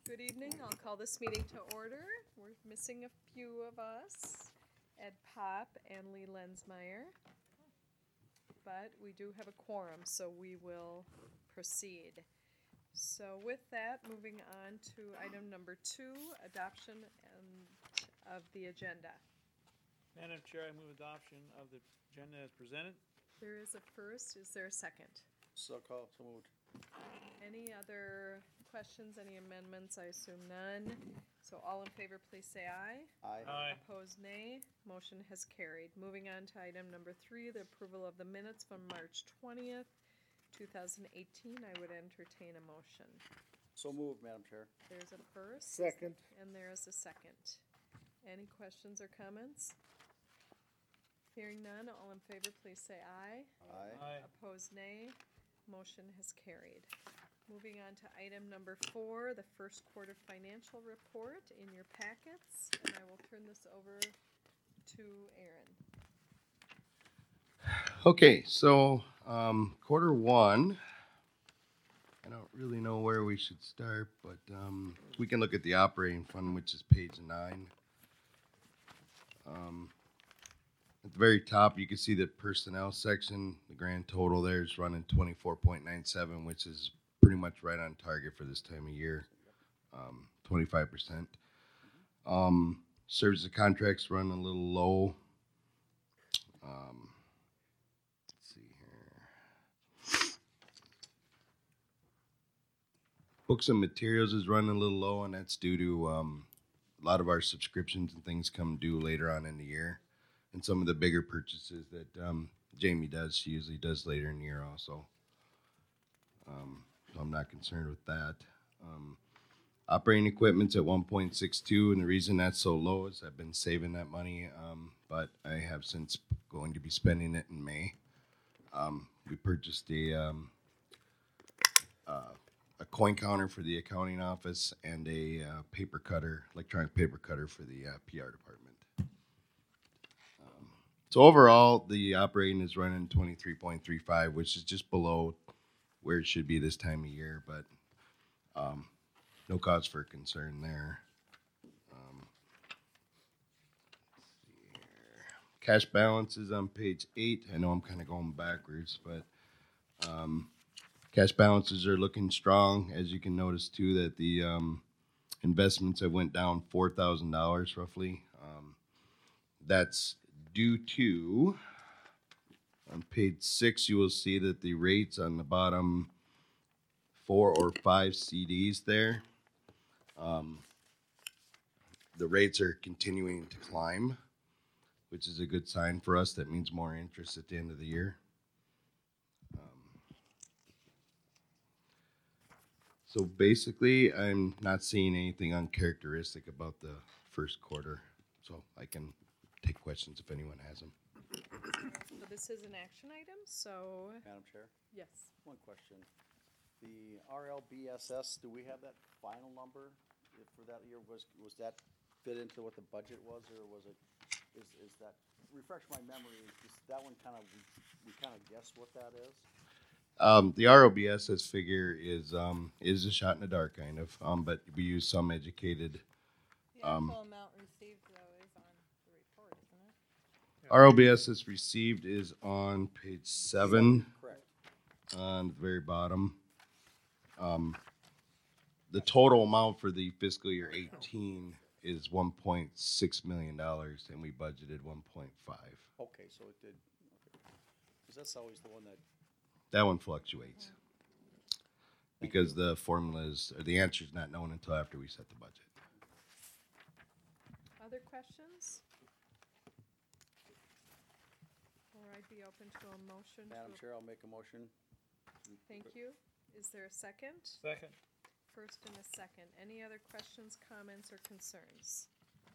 Good evening. I'll call this meeting to order. We're missing a few of us, Ed Pop and Lee Lensmeyer. But we do have a quorum, so we will proceed. So with that, moving on to item number 2, adoption of the agenda. Madam Chair, I move adoption of the agenda as presented. There is a first. Is there a second? So moved. Any other questions, any amendments? I assume none. So all in favor, please say aye. Aye. Opposed, nay. Motion has carried. Moving on to item number 3, the approval of the minutes from March 20th, 2018. I would entertain a motion. So moved, Madam Chair. There's a first. Second. And there is a second. Any questions or comments? Hearing none, all in favor, please say aye. Aye. Opposed, nay. Motion has carried. Moving on to item number 4, the first quarter financial report in your packets. And I will turn this over to Aaron. Okay, so quarter one, I don't really know where we should start, but we can look at the operating fund, which is page 9. At the very top, you can see the personnel section. The grand total there is running 24.97, which is pretty much right on target for this time of year, 25%. Services contracts run a little low. Let's see here. Books and materials is running a little low, and that's due to a lot of our subscriptions and things come due later on in the year. And some of the bigger purchases that Jamie does, she usually does later in the year also. So I'm not concerned with that. Operating equipment's at 1.62, and the reason that's so low is I've been saving that money, but I have since going to be spending it in May. We purchased a coin counter for the accounting office and a paper cutter, electronic paper cutter for the PR department. So overall, the operating is running 23.35, which is just below where it should be this time of year, but no cause for concern there. Let's see here. Cash balance is on page 8. I know I'm kind of going backwards, but cash balances are looking strong. As you can notice, too, that the investments have went down $4,000 roughly. That's due to, on page 6, you will see that the rates on the bottom 4 or 5 CDs there, the rates are continuing to climb, which is a good sign for us. That means more interest at the end of the year. So basically, I'm not seeing anything uncharacteristic about the first quarter, so I can take questions if anyone has them. So this is an action item, so Madam Chair, yes. one question. The RLBSS, do we have that final number for that year? Was that fit into what the budget was, or was it, is that, refresh my memory, is that one kind of, we kind of guess what that is? The ROBSS figure is a shot in the dark, kind of, but we use some educated. The actual amount received, though, is on the report, isn't it? ROBSS received is on page 7, Correct. on the very bottom. The total amount for the fiscal year 18 is $1.6 million, and we budgeted 1.5. Okay, so it did, because that's always the one That one fluctuates because the formulas, or the answer is not known until after we set the budget. Other questions? Or I'd be open to a motion. Madam Chair, I'll make a motion. Thank you. Is there a second? Second. First and a second. Any other questions, comments, or concerns?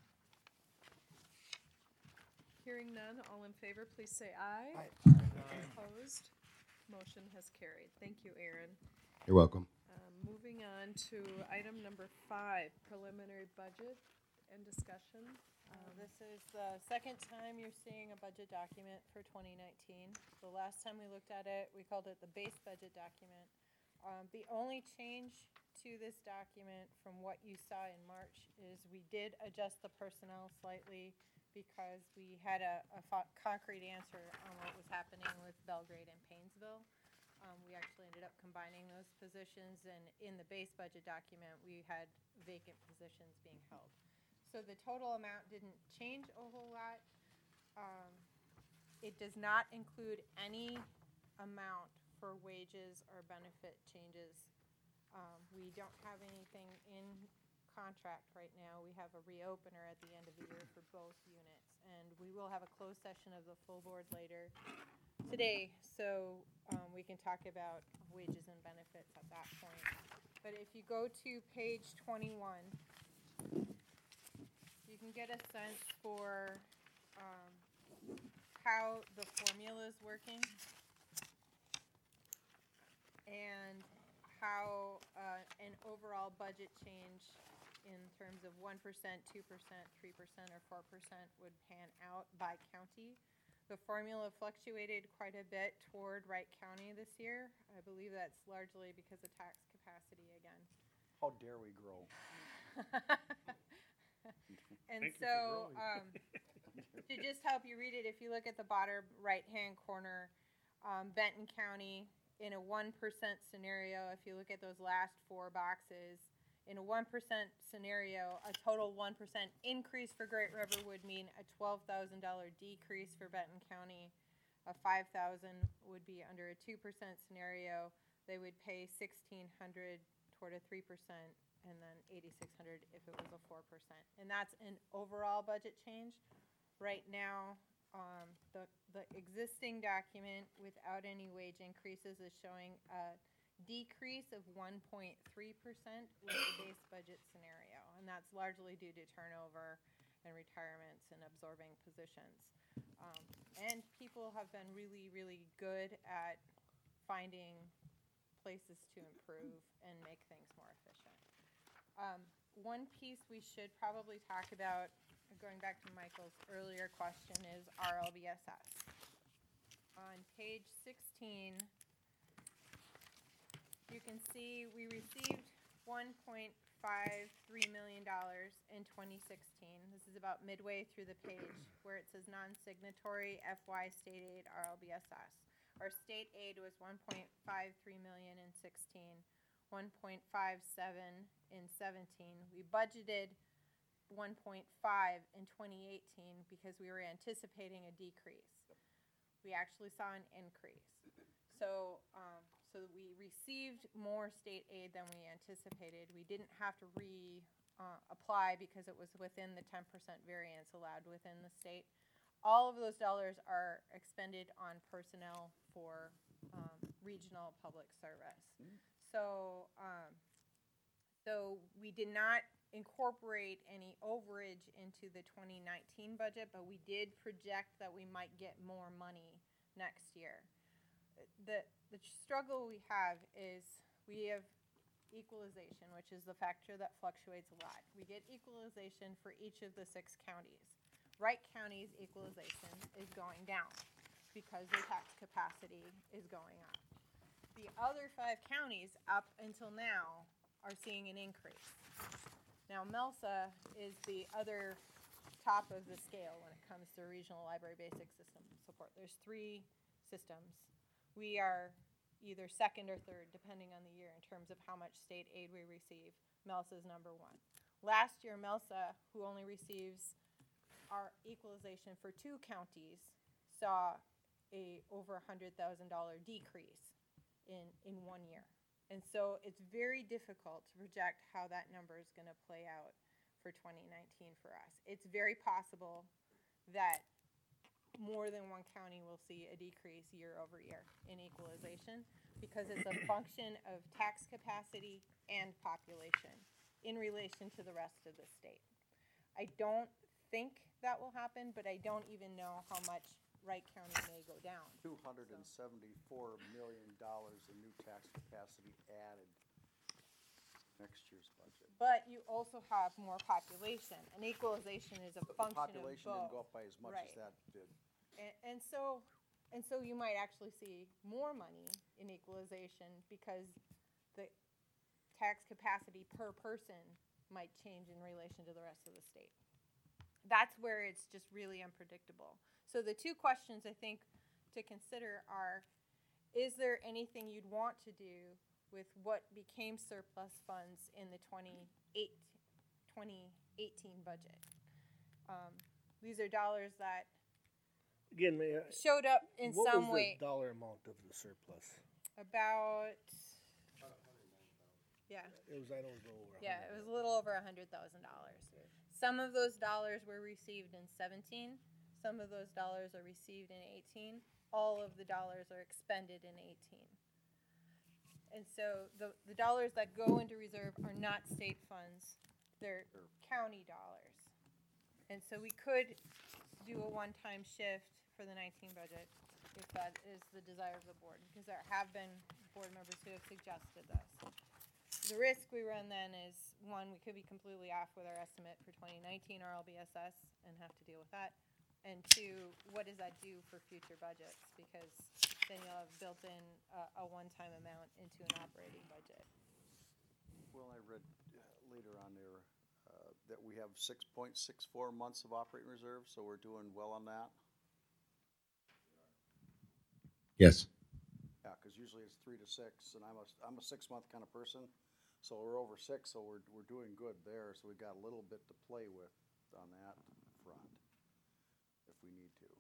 Hearing none, all in favor, please say aye. Opposed? Motion has carried. Thank you, Aaron. You're welcome. Moving on to item number 5, preliminary budget and discussion. This is the second time you're seeing a budget document for 2019. The last time we looked at it, we called it the base budget document. The only change to this document from what you saw in March is we did adjust the personnel slightly because we had a concrete answer on what was happening with Belgrade and Painesville. We actually ended up combining those positions, and in the base budget document, we had vacant positions being held. So the total amount didn't change a whole lot. It does not include any amount for wages or benefit changes. We don't have anything in contract right now. We have a reopener at the end of the year for both units, and we will have a closed session of the full board later today, so we can talk about wages and benefits at that point. But if you go to page 21, you can get a sense for how the formula is working and how an overall budget change in terms of 1%, 2%, 3%, or 4% would pan out by county. The formula fluctuated quite a bit toward Wright County this year. I believe that's largely because of tax capacity again. How dare we grow? And Thank you for so, growing. to just help you read it, if you look at the bottom right-hand corner, Benton County, in a 1% scenario, if you look at those last four boxes, in a 1% scenario, a total 1% increase for Great River would mean a $12,000 decrease for Benton County. A $5,000 would be under a 2% scenario. They would pay $1,600 toward a 3%, and then $8,600 if it was a 4%. And that's an overall budget change. Right now, the existing document without any wage increases is showing a decrease of 1.3% with the base budget scenario, and that's largely due to turnover and retirements and absorbing positions. And people have been really, really good at finding places to improve and make things more efficient. One piece we should probably talk about, going back to Michael's earlier question, is RLBSS. On page 16, you can see we received $1.53 million in 2016. This is about midway through the page where it says non-signatory FY state aid RLBSS. Our state aid was $1.53 million in 16, 1.57 in 17. We budgeted 1.5 in 2018 because we were anticipating a decrease. We actually saw an increase. So we received more state aid than we anticipated. We didn't have to apply because it was within the 10% variance allowed within the state. All of those dollars are expended on personnel for regional public service. So we did not incorporate any overage into the 2019 budget, but we did project that we might get more money next year. The struggle we have is we have equalization, which is the factor that fluctuates a lot. We get equalization for each of the 6 counties. Wright County's equalization is going down because their tax capacity is going up. The other 5 counties up until now are seeing an increase. Now MELSA is the other top of the scale when it comes to regional library basic system support. There's 3 systems. We are either second or third, depending on the year, in terms of how much state aid we receive. MELSA is number 1. Last year, MELSA, who only receives our equalization for 2 counties, saw a over $100,000 decrease in 1 year. And so it's very difficult to project how that number is going to play out for 2019 for us. It's very possible that more than 1 county will see a decrease year over year in equalization because it's a function of tax capacity and population in relation to the rest of the state. I don't think that will happen, but I don't even know how much Wright County may go down. $274 million in new tax capacity added next year's budget. But you also have more population, and equalization is a But the function of population both. didn't go up by as much as Right. that did. And so you might actually see more money in equalization because the tax capacity per person might change in relation to the rest of the state. That's where it's just really unpredictable. So the two questions I think to consider are, is there anything you'd want to do with what became surplus funds in the 2018 budget? These are dollars that Again, Mayor, showed up in what some was way. the dollar amount of the surplus? About, yeah, It was, I know it was over. yeah, it was a little over $100,000. Some of those dollars were received in 17. Some of those dollars are received in 18. All of the dollars are expended in 18. And so the dollars that go into reserve are not state funds, they're county dollars. And so we could do a one-time shift for the 19 budget if that is the desire of the board, because there have been board members who have suggested this. The risk we run then is, one, we could be completely off with our estimate for 2019 RLBSS and have to deal with that. And two, what does that do for future budgets? Because then you'll have built in a one-time amount into an operating budget. Well, I read later on there that we have 6.64 months of operating reserve, so we're doing well on that. Yes. Yeah, because usually it's 3 to 6, and I'm a 6-month kind of person, so we're over 6, so we're doing good there. So we got a little bit to play with on that front, if we need to.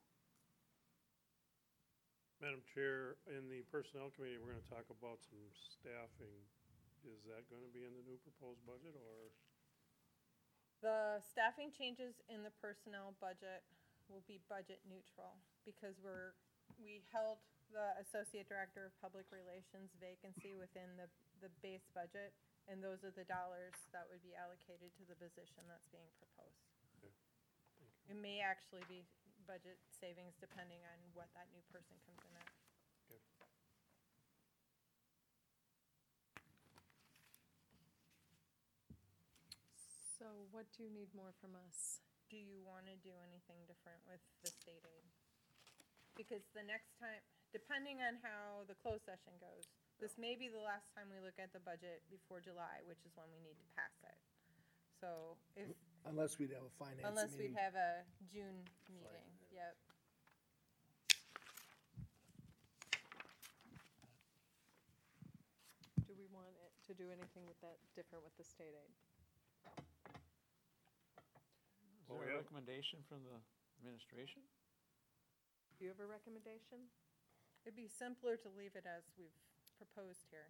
Madam Chair, in the Personnel Committee, we're gonna talk about some staffing. Is that gonna be in the new proposed budget, or? The staffing changes in the personnel budget will be budget neutral because we held the Associate Director of Public Relations vacancy within the base budget, and those are the dollars that would be allocated to the position that's being proposed. Okay. Thank you. It may actually be budget savings depending on what that new person comes in at. Okay. So what do you need more from us? Do you want to do anything different with the state aid? Because the next time, depending on how the closed session goes, this may be the last time we look at the budget before July, which is when we need to pass it. So if, Unless we'd have a finance unless we'd meeting. have a June meeting, yep. Do we want it to do anything with that different with the state aid? Is Well, there we a have- recommendation from the administration? Do you have a recommendation? It'd be simpler to leave it as we've proposed here.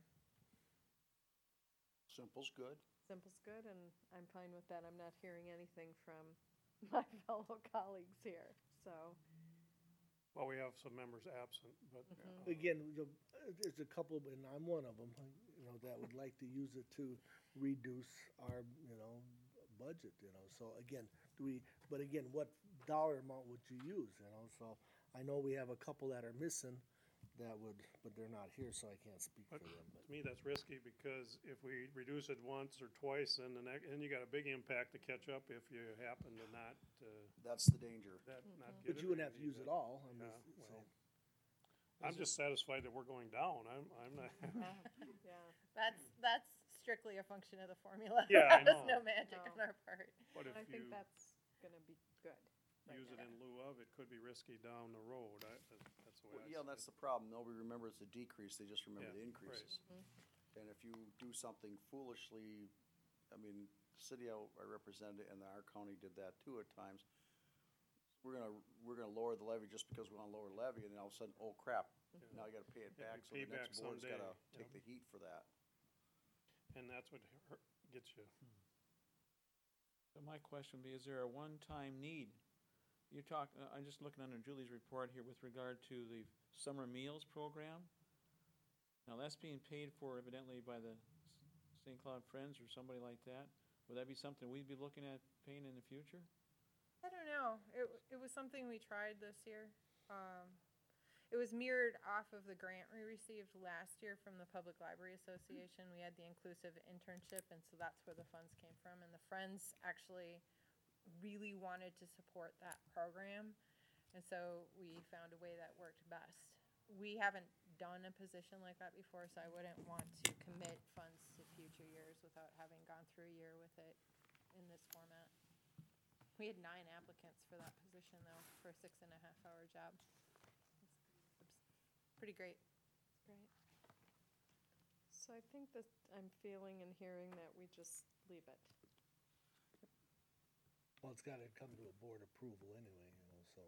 Simple's good. Simple's good, and I'm fine with that. I'm not hearing anything from my fellow colleagues here, so. Well, we have some members absent, but. Again, there's a couple, and I'm one of them, you know, that would like to use it to reduce our, you know, budget, you know. So again, but again, what dollar amount would you use, you know? So I know we have a couple that are missing that would, but they're not here, so I can't speak for But them. to me, that's risky, because if we reduce it once or twice, then then you got a big impact to catch up if you happen to not, That's the danger. not get it. But you wouldn't have to or use need it all, I mean, Yeah, so. well. I'm just satisfied that we're going down. I'm not. Yeah, That's strictly a function of the formula. Yeah, I There's know. no magic No. on our part. What if I think you that's gonna be good. right use it now. in lieu of, it could be risky down the road. That's the way Well, I see yeah, it. that's the problem. Nobody remembers the decrease, they just remember Yeah, the increases. And if you do something foolishly, I mean, the city I represented and our county did that too at times. We're gonna lower the levy just because we wanna lower the levy, and then all of a sudden, oh crap, now you gotta pay it Yeah, back, so pay the next back board's someday, gotta yeah. take the heat for that. And that's what gets you. So my question would be, is there a one-time need? I'm just looking under Julie's report here with regard to the summer meals program. Now, that's being paid for evidently by the St. Cloud Friends or somebody like that. Would that be something we'd be looking at paying in the future? I don't know. It was something we tried this year. It was mirrored off of the grant we received last year from the Public Library Association. We had the inclusive internship, and so that's where the funds came from. And the Friends actually really wanted to support that program, and so we found a way that worked best. We haven't done a position like that before, so I wouldn't want to commit funds to future years without having gone through a year with it in this format. We had 9 applicants for that position though, for a 6.5-hour job. It's pretty great. It's great. So I think that I'm feeling and hearing that we just leave it. Well, it's gotta come to a board approval anyway, you know, so.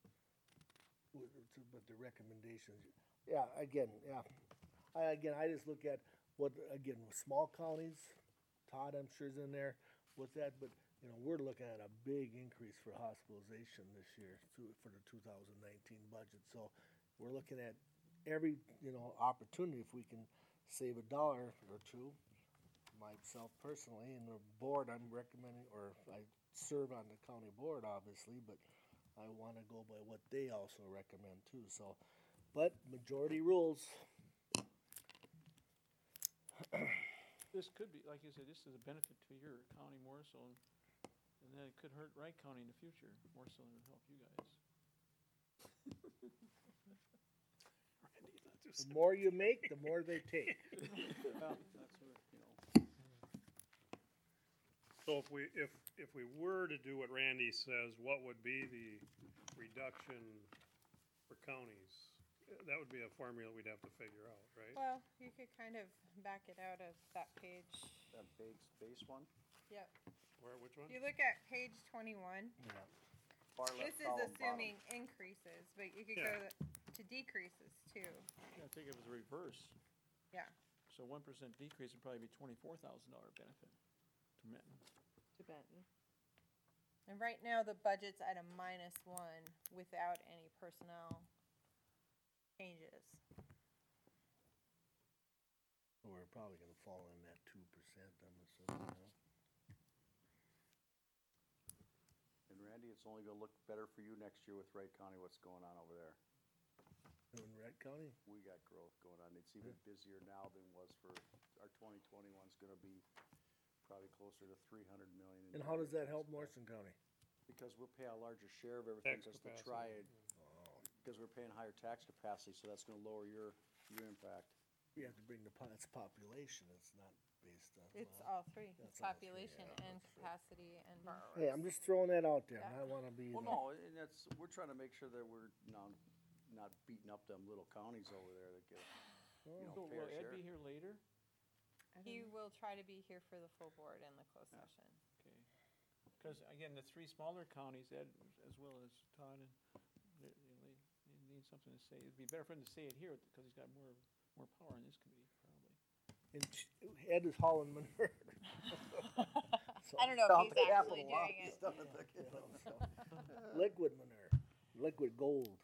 But the recommendations, yeah, again, yeah. I just look at what, again, with small counties, Todd, I'm sure is in there with that, but, you know, we're looking at a big increase for hospitalization this year for the 2019 budget. So we're looking at every, you know, opportunity if we can save $1 or two. Myself personally, and the board, I'm recommending, or I serve on the county board, obviously, but I want to go by what they also recommend too. So, but majority rules. This could be, like you said, this is a benefit to your county more so, and then it could hurt Wright County in the future, more so than help you guys. Randy, not too The more you make, the more they take. Well, that's where, you know, So if we were to do what Randy says, what would be the reduction for counties? That would be a formula we'd have to figure out, right? Well, you could kind of back it out of that page. that base one, Yep. Where, which one? If you look at page 21, Yeah. far left this is column, assuming increases, but you could go Yeah. to decreases too. I think it was reverse. Yeah. So 1% decrease would probably be $24,000 benefit to Benton. To Benton. And right now, the budget's at a -1 without any personnel changes. So we're probably gonna fall in that 2%, I'm assuming, you know. and Randy, it's only gonna look better for you next year with Wright County, what's going on over there. In Red County, We got growth going on, it's even busier now than was for, our 2021's gonna be probably closer to 300 million. in and how does that tax help capacity. Morrison County? Because we'll pay a larger share of everything, Tax just to capacity, try it, Oh, because we're paying higher tax capacity, so that's gonna lower your impact. you have to bring it's population, it's not based on. It's well, all three, that's all three, population yeah, and that's true. capacity and borrowers. Hey, I'm just throwing that out there, and Yeah. I wanna be. Well, the- no, and that's, we're trying to make sure that we're not beating up them little counties over there that get, you know, So fair will Ed share. be here later? He will try to be here for the full board and the closed Yeah. session. Okay. Because again, the 3 smaller counties, Ed, as well as Todd, and they need something to say. It'd be better for him to say it here because he's got more power in this committee, probably. And Ed is hauling manure. So- I don't know Down if at the he's actually Capitol, huh? doing He's it. down at the You know, Capitol. so, liquid manure, liquid gold.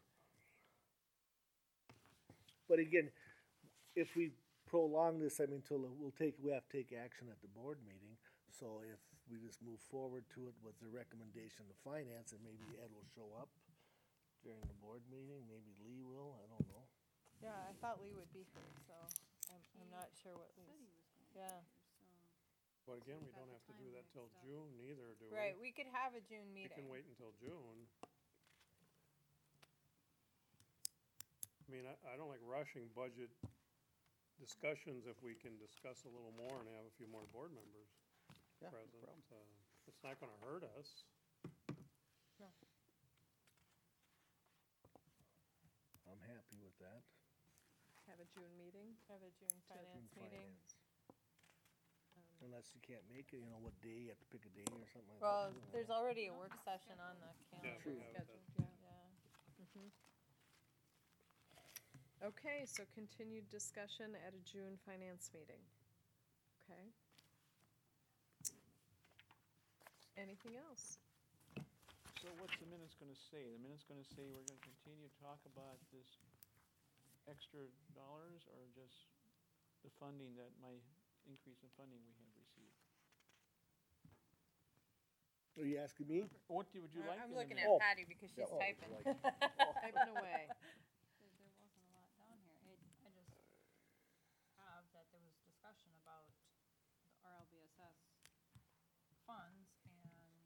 But again, if we prolong this, I mean, we have to take action at the board meeting. So if we just move forward to it with the recommendation of finance, and maybe Ed will show up during the board meeting, maybe Lee will, I don't know. Yeah, I thought Lee would be here, so I'm not sure what Lee's. Yeah, But again, we don't have to do that till June neither, do we? right, we could have a June We meeting. can wait until June. I mean, I don't like rushing budget discussions if we can discuss a little more and have a few more board members Yeah, no present. problem. It's not gonna hurt us. I'm happy with that. Have a June meeting. Have a June finance June meeting. finance. Unless you can't make it, you know, what day, you have to pick a day or something like Well, that. there's already a work session on the Yeah, calendar. we have that. Scheduled, yeah. Yeah. Okay, so continued discussion at a June finance meeting. Okay. Anything else? So what's the minutes gonna say? The minutes gonna say we're gonna continue to talk about this extra dollars or just the funding that increase in funding we have received? Are you asking me? What would you like in I'm the looking minutes? at Oh. Patty because she's Yeah, oh, typing. like- Typing away. There wasn't a lot down here. I just have that there was discussion about the RLBSS funds and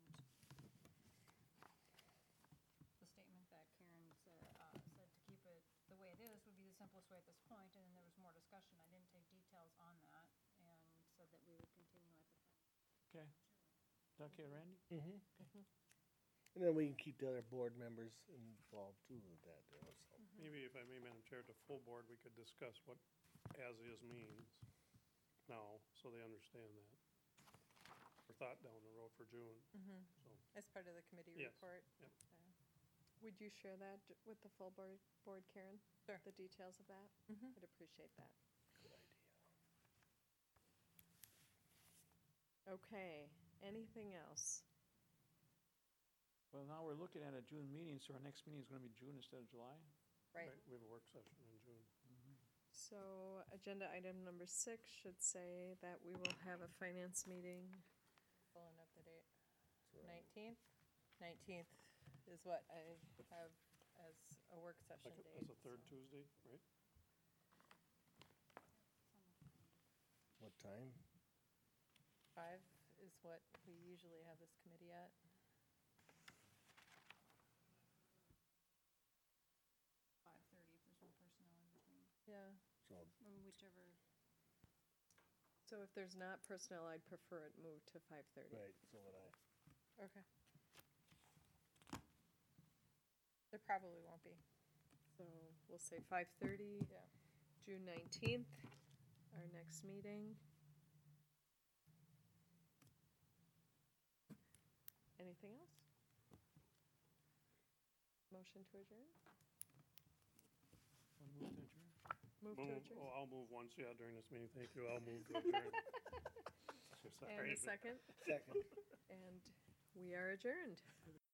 the statement that Karen said to keep it the way it is would be the simplest way at this point, and then there was more discussion. I didn't take details on that and said that we would continue at the time. Okay. Is that okay, Randy? And then we can keep the other board members involved too with that, you know, so. Maybe if I may, Madam Chair, at the full board, we could discuss what as-is means now, so they understand that. For thought down the road for June, so. As part of the committee Yes, report. yep. Would you share that with the full board, Karen? Sure. The details of that? Mhm. I'd appreciate that. Good idea. Okay, anything else? Well, now we're looking at a June meeting, so our next meeting is gonna be June instead of July? Right. We have a work session in June. So, agenda item number 6 should say that we will have a finance meeting. Pulling up the date. 19th? 19th is what I have as a work session Like, date. that's the third so. Tuesday, right? What time? 5 is what we usually have this committee at. 5:30 if there's no personnel in between, Yeah. So, or whichever. So if there's not personnel, I'd prefer it moved to 5:30. right, so would I. Okay. There probably won't be. So we'll say 5:30. Yeah. June 19th, our next meeting. Anything else? Motion to adjourn? Wanna move to adjourn? Move to adjourn? Oh, I'll move once, yeah, during this meeting, thank you, I'll move to adjourn. And a second? Second. And we are adjourned.